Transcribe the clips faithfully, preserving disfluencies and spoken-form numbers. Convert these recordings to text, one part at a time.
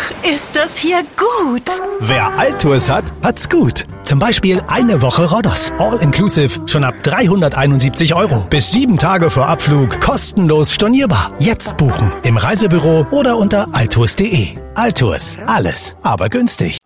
ist das hier gut. Wer Altours hat, hat's gut. Zum Beispiel eine Woche Rhodos. All-inclusive, schon ab dreihunderteinundsiebzig Euro. Bis sieben Tage vor Abflug, kostenlos stornierbar. Jetzt buchen, im Reisebüro oder unter altours punkt de. Altours, alles, aber günstig.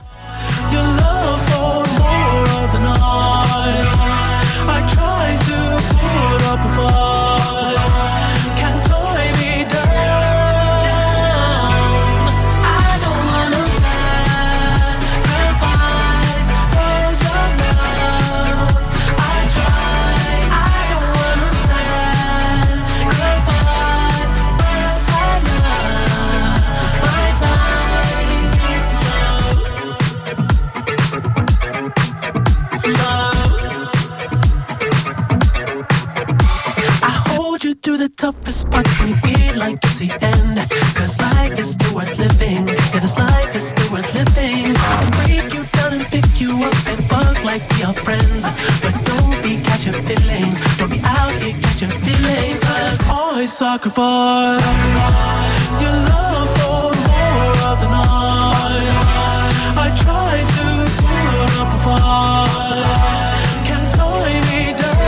To the toughest parts when you feel like it's the end. Cause life is still worth living. Yeah, this life is still worth living. I can break you down and pick you up and fuck like we are friends. But don't be catching feelings. Don't be out here catching feelings. Cause always sacrifice your love for more of the night. I try to put up a fight. Can't tie me down.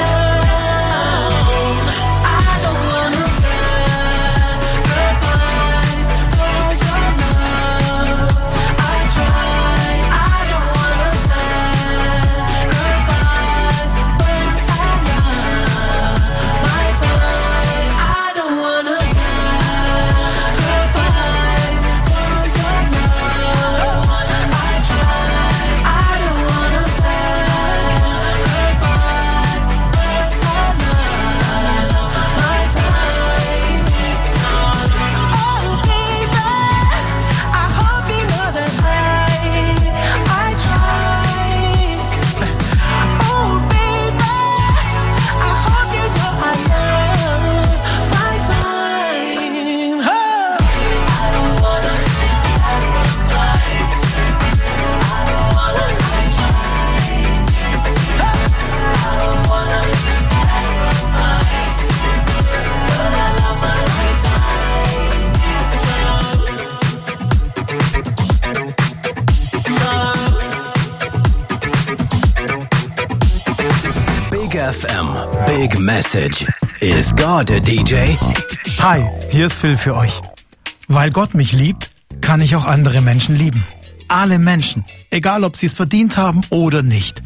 F M, Big Message. Ist God a D J? Hi, hier ist Phil für euch. Weil Gott mich liebt, kann ich auch andere Menschen lieben. Alle Menschen, egal ob sie es verdient haben oder nicht.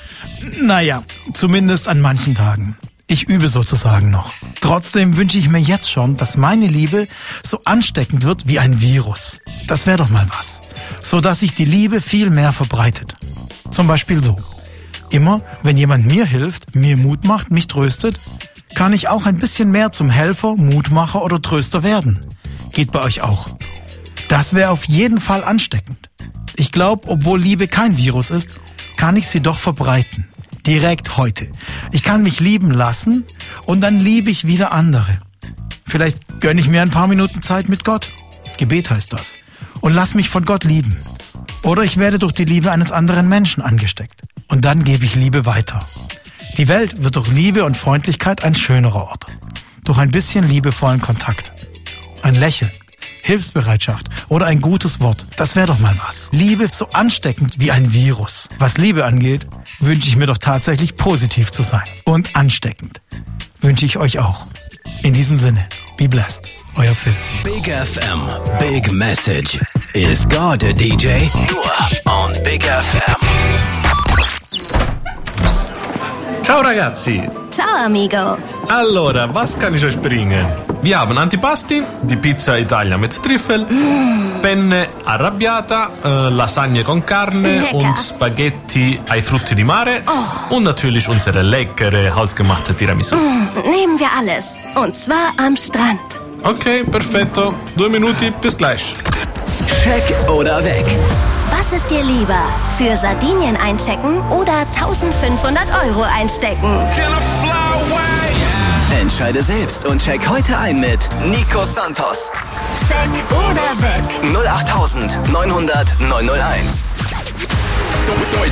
Naja, zumindest an manchen Tagen. Ich übe sozusagen noch. Trotzdem wünsche ich mir jetzt schon, dass meine Liebe so ansteckend wird wie ein Virus. Das wäre doch mal was. So dass sich die Liebe viel mehr verbreitet. Zum Beispiel so. Immer, wenn jemand mir hilft, mir Mut macht, mich tröstet, kann ich auch ein bisschen mehr zum Helfer, Mutmacher oder Tröster werden. Geht bei euch auch. Das wäre auf jeden Fall ansteckend. Ich glaube, obwohl Liebe kein Virus ist, kann ich sie doch verbreiten. Direkt heute. Ich kann mich lieben lassen und dann liebe ich wieder andere. Vielleicht gönne ich mir ein paar Minuten Zeit mit Gott. Gebet heißt das. Und lass mich von Gott lieben. Oder ich werde durch die Liebe eines anderen Menschen angesteckt. Und dann gebe ich Liebe weiter. Die Welt wird durch Liebe und Freundlichkeit ein schönerer Ort. Durch ein bisschen liebevollen Kontakt. Ein Lächeln, Hilfsbereitschaft oder ein gutes Wort. Das wäre doch mal was. Liebe so ansteckend wie ein Virus. Was Liebe angeht, wünsche ich mir doch tatsächlich positiv zu sein. Und ansteckend. Wünsche ich euch auch. In diesem Sinne, be blessed. Euer Phil. Big F M, Big Message. Ist God a D J? Nur on Big F M. Ciao ragazzi! Ciao amigo! Allora, was kann ich euch bringen? Wir haben Antipasti, die Pizza Italia mit Trüffel, mm. Penne arrabbiata, äh, Lasagne con carne Lecker. Und Spaghetti ai frutti di mare oh. Und natürlich unsere leckere, hausgemachte Tiramisu. Mm, nehmen wir alles. Und zwar am Strand. Okay, perfetto. Due Minuti, bis gleich. Check oder weg? Was ist dir lieber? Für Sardinien einchecken oder eintausendfünfhundert Euro einstecken? Entscheide selbst und check heute ein mit Nico Santos. Check oder weg? null acht neun null null neun null eins.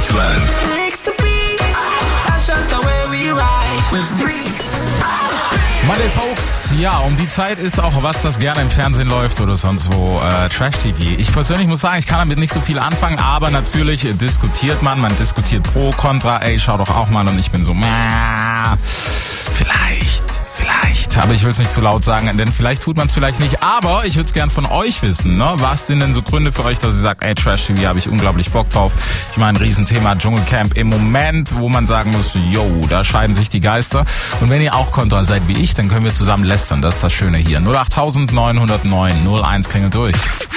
Deutschland. Monday Folks, ja, um die Zeit ist auch was, das gerne im Fernsehen läuft oder sonst wo, äh, Trash-T V. Ich persönlich muss sagen, ich kann damit nicht so viel anfangen, aber natürlich diskutiert man, man diskutiert pro, contra, ey, schau doch auch mal und ich bin so, mäh, vielleicht, vielleicht, aber ich will es nicht zu laut sagen, denn vielleicht tut man es vielleicht nicht, aber ich würde es gern von euch wissen, ne? Was sind denn so Gründe für euch, dass ihr sagt, ey, Trash-T V habe ich unglaublich Bock drauf. Ich meine, ein Riesenthema Dschungelcamp im Moment, wo man sagen muss, yo, da scheiden sich die Geister. Und wenn ihr auch kontra seid wie ich, dann können wir zusammen lästern, das ist das Schöne hier. null acht neun null neun null eins klingelt durch.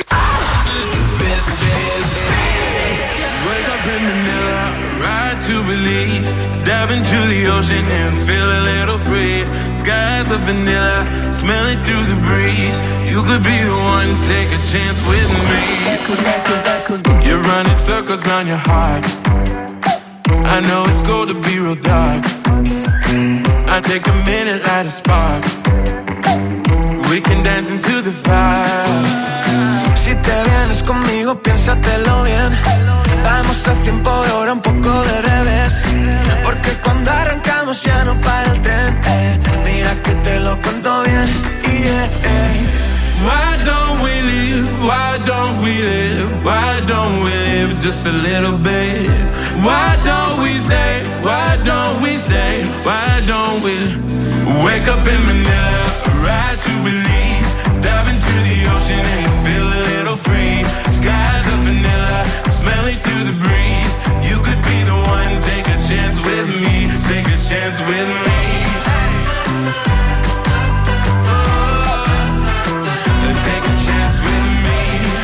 To Belize, dive into the ocean and feel a little free. Skies of vanilla, smell it through the breeze. You could be the one, take a chance with me. You're running circles round your heart. I know it's cold to be real dark. I take a minute, light a spark. We can dance into the fire. Si te vienes conmigo, piénsatelo bien. Vamos a cien por hora, un poco de revés. Porque cuando arrancamos ya no para el tren, eh. Mira que te lo cuento bien, yeah, eh. Why don't we live, why don't we live, why don't we live just a little bit? Why don't we say, why don't we say, why don't we wake up in Manila, ride to Belize, dive into the ocean and feel a little free. Skies of vanilla, smell it through the breeze. You could be the one, take a chance with me, take a chance with me. Take a chance with me.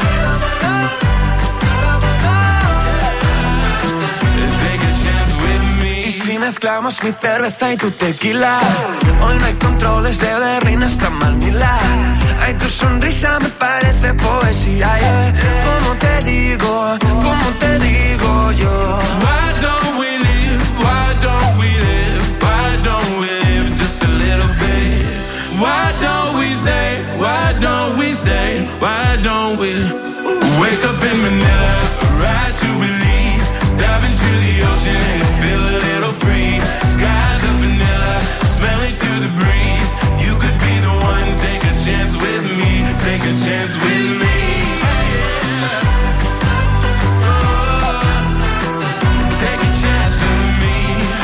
Take a chance with me. Y si mezclamos mi cerveza y tu tequila, hoy no hay controles de Berlín hasta Manila. Ay, tu sonrisa me parece poesía, yeah. Como te digo, como te digo yo. Why don't we live, why don't we live, why don't we live just a little bit? Why don't we say, why don't we say, why don't we wake up in Manila, ride to Belize, dive into the ocean and feel a little free. Skies of vanilla, smell it through the breeze. You could be the one, take a chance with me, take a chance with me. Take a chance with me.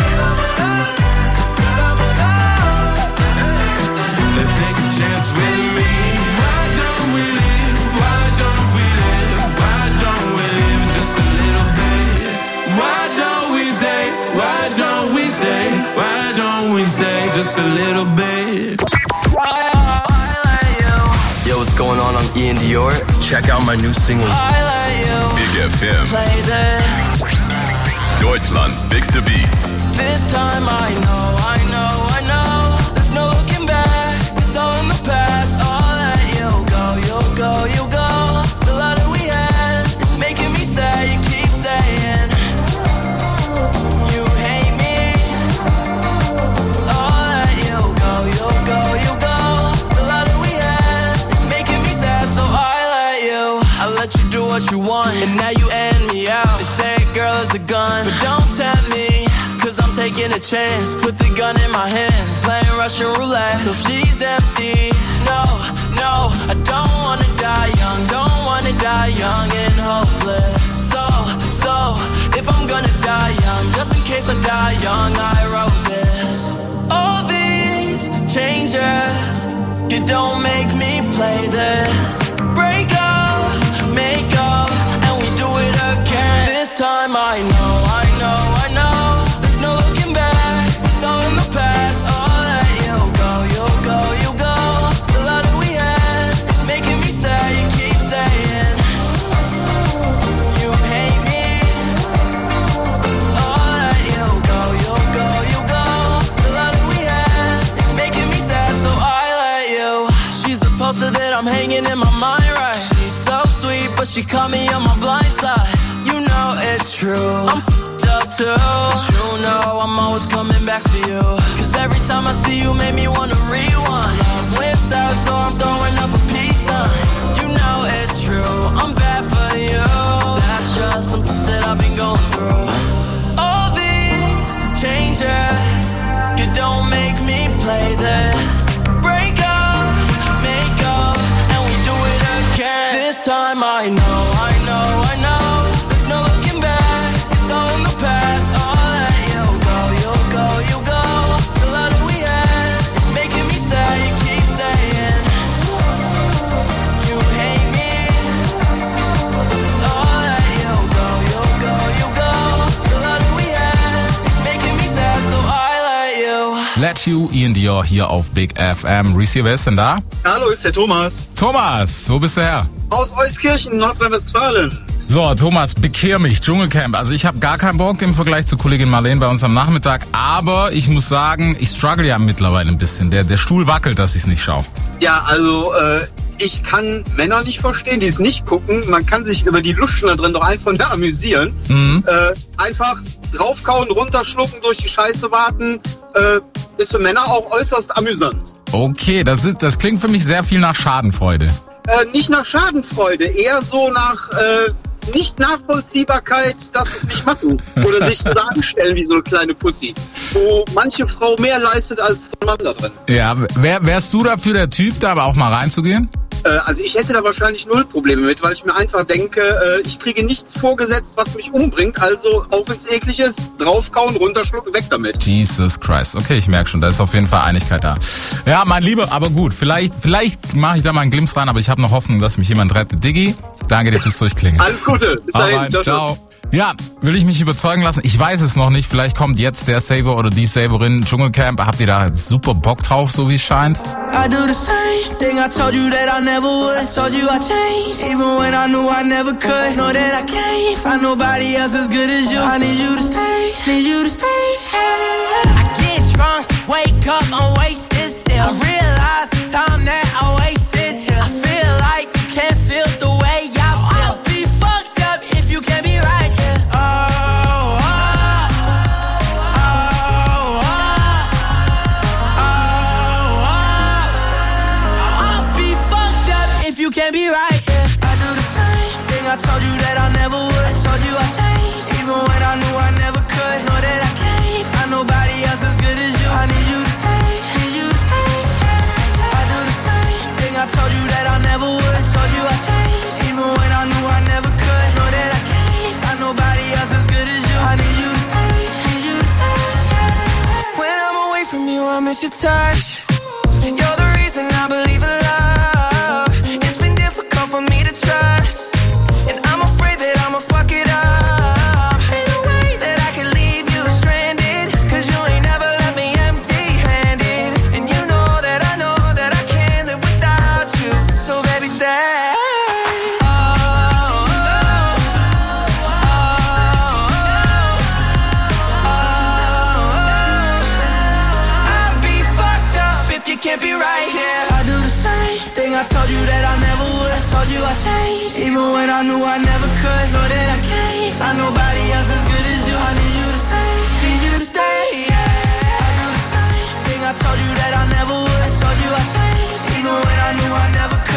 Take a chance with me. Why don't we live? Why don't we live? Why don't we live just a little bit? Why don't we say? Why don't we say? Why don't we say just a little bit? Yo, what's going on? I'm Ian Dior. Check out my new single. Big F M. Play this. Deutschlands bigste Beats. This time I know, I know, I know. There's no looking back. It's all in the past. All that you go, you go, you go. The love that we had is making me sad. You keep saying you hate me. All that you go, you go, you go. The love that we had is making me sad. So I let you, I let you do what you want, and now you end me out. They say, girl, it's a gun, but don't tempt me. Cause I'm taking a chance, put the gun in my hands, playing Russian roulette till she's empty. No, no, I don't wanna die young, don't wanna die young and hopeless. So, so, if I'm gonna die young, just in case I die young, I wrote this. All these changes, you don't make me play this. Break up, make up, and we do it again. This time I know, I know, I know. No looking back, it's all in the past. All that you go, you go, you go. The love that we had is making me sad. You keep saying you hate me. All that you go, you go, you go. The love that we had is making me sad. So I let you. She's the poster that I'm hanging in my mind, right? She's so sweet, but she caught me on my blind side. You know it's true. I'm up too. You know I'm always coming back for you. Cause every time I see you make me wanna rewind. Love wins out, so I'm throwing up a peace sign. You know it's true, I'm bad for you. That's just something that I've been going through. All these changes, you don't make me play this. time. I know, I know, I know. There's no looking back. It's all in the past. I'll let you go, you go, you go. The love that we had is making me sad. You keep saying you hate me. I'll let you go, you go, you go. The love that we had is making me sad, so I let you. Let You, Ian Dior hier auf Big F M. Reese, wer ist denn da? Hallo, ist der Thomas. Thomas, wo bist du her? Aus Euskirchen, Nordrhein-Westfalen. So, Thomas, bekehr mich, Dschungelcamp. Also ich habe gar keinen Bock im Vergleich zu Kollegin Marlene bei uns am Nachmittag. Aber ich muss sagen, ich struggle ja mittlerweile ein bisschen. Der, der Stuhl wackelt, dass ich es nicht schaue. Ja, also äh, ich kann Männer nicht verstehen, die es nicht gucken. Man kann sich über die Luschen da drin doch einfach nur amüsieren. Mhm. Äh, einfach draufkauen, runterschlucken, durch die Scheiße warten. Äh, ist für Männer auch äußerst amüsant. Okay, das, ist, das klingt für mich sehr viel nach Schadenfreude. Äh, nicht nach Schadenfreude, eher so nach äh, Nicht-Nachvollziehbarkeit, dass es nicht machen. Oder sich so da anstellen wie so eine kleine Pussy. Wo manche Frau mehr leistet als ein Mann da drin. Ja, wär, wärst du dafür der Typ, da aber auch mal reinzugehen? Äh, also ich hätte da wahrscheinlich null Probleme mit, weil ich mir einfach denke, äh, ich kriege nichts vorgesetzt, was mich umbringt. Also auch wenn es eklig ist, draufkauen, runterschlucken, weg damit. Jesus Christ. Okay, ich merke schon, da ist auf jeden Fall Einigkeit da. Ja, mein Lieber, aber gut, vielleicht vielleicht mache ich da mal einen Glimps rein, aber ich habe noch Hoffnung, dass mich jemand rettet. Diggi, danke dir fürs Durchklingen. Alles Gute, bis dahin. Ciao, ciao. Ja, will ich mich überzeugen lassen? Ich weiß es noch nicht. Vielleicht kommt jetzt der Saver oder die Saverin Dschungelcamp. Habt ihr da super Bock drauf, so wie es scheint? I do the same thing I told you that I never would. I told you I changed, even when I knew I never could. Know that I can't find nobody else as good as you. I need you to stay, need you to stay. I get drunk, wake up, I'm wasted still. I realize the time that I wasted here. I feel like you can't feel the way I feel. I'll be fucked up if you can't be right here. You can't be right, yeah. I do the same thing I told you that I never would. I told you I changed, even when I knew I never could. Know that I can't find nobody else as good as you. I need you to stay, need you to stay. I do the same thing I told you that I never would. I told you I changed, even when I knew I never could. Know that I can't find nobody else as good as you. I need you to stay, need you to stay. When I'm away from you, I miss your touch. You're the reason I believe in love. For me to trust, and I'm afraid that I'ma fuck it up. Ain't no way that I can leave you stranded, cause you ain't never left me empty-handed. And you know that I know that I can't live without you, so baby stay. Oh, oh, oh, oh, oh. I'll be fucked up if you can't be right here. I do the same thing I told you that I never would. I told you I changed, even when I knew I never could. Know that I can't find nobody else as good as you. I need you to stay.